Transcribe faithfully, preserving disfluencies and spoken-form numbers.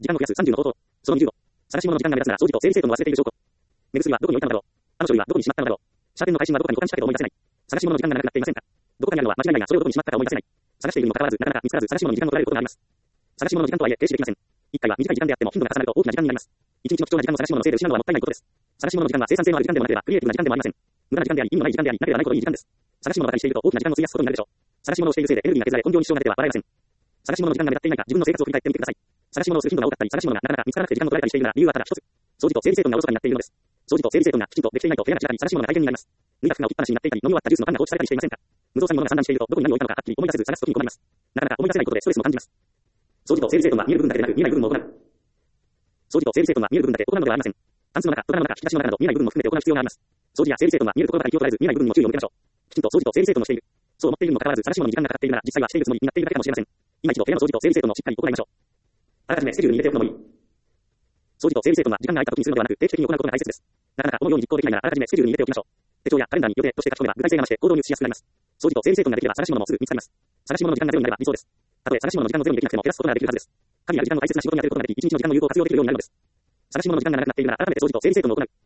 時間を増やすさんじゅうの方法。そのにじゅうご。探し物の時間が目立つなら、掃除と整理整頓を忘れている証拠。目薬はどこに置いたのだろう。あの書類はどこにしまったのだろう。シャーペンの配信はどこかに保管したけど思い出せない。探し物の時間が長くなっていませんか。どこかにあるのは間違いないが、それをどこにしまったか思い出せない。探しているにもかかわらず、なかなか見つからず、探し物に時間を取られることがあります。探し物の時間とはいえ、停止できません。一回は短い時間であっても、頻度が重なると大きな時間になります。一日の貴重な時間を探し物のせいで失うのはもったいないことです。探し物の時間は生産性のある時間でもなければ、クリエイティブな時間でもありません。無駄な時間であり、意味のない時間であり、なければないほどいい時間です。探し物をバカにしていると大きな時間を費やすことになるでしょう。探し物をしているせいでエネルギーが削られ、根性に支障が出ては笑えません。探し物の時間が目立っていないか、自分の生活を振り返ってみてください。探し物をする頻度が多かったり、探し物がなかなか見つからなくて時間を取られたりしているなら、理由はただ一つ。掃除と整理整頓がおろそかになっているのです。掃除と整理整頓がきちんとできていないと部屋が散らかり、探し物が大変になります。脱いだ服が置きっぱなしになっていたり、飲み終わったジュースの缶が放置されたりしていませんか。無造作に物が散乱していると、どこに何を置いたのかはっきり思い出せず探す時に困ります。なかなか思い出せないことでストレスも感じます。掃除と整理整頓は見える部分だけでなく、見えない部分も行う。掃除と整理整頓は見える部分だけ行うのではありません。タンスの中、戸棚の中、引き出しの中など見えない部分も含めて行う必要があります。掃除や整理整頓は見えるところばかり気を取られず、見えない部分にも注意を向けましょう。きちんと掃除と整理整頓をしている。そう思っているにもかかわらず、探し物に時間がかかっているなら、実際はしているつもりになっているだけかもしれません。今一度部屋の掃除と整理整頓をしっかり行いましょう。あらかじめスケジュールに入れておくのもいい。掃除と整理整頓は時間が空いた時にするのではなく、定期的に行うことが大切です。なかなかこのように実行できないなら、あらかじめスケジュールに入れておきましょう。手帳やカレンダーに予定として書き込めば具体性が増して行動に移しやすくなります。掃除と整理整頓ができれば探し物もすぐ見つかります。探し物の時間がゼロになれば理想です。たとえ探し物の時間をゼロにできなくても減らすことができるはずです。限りある時間の大切な仕事に当てることができ、一日の時間の有効活用できるようになるのです。探し物の時間が長くなっているなら、改めて掃除と整理整頓を行う。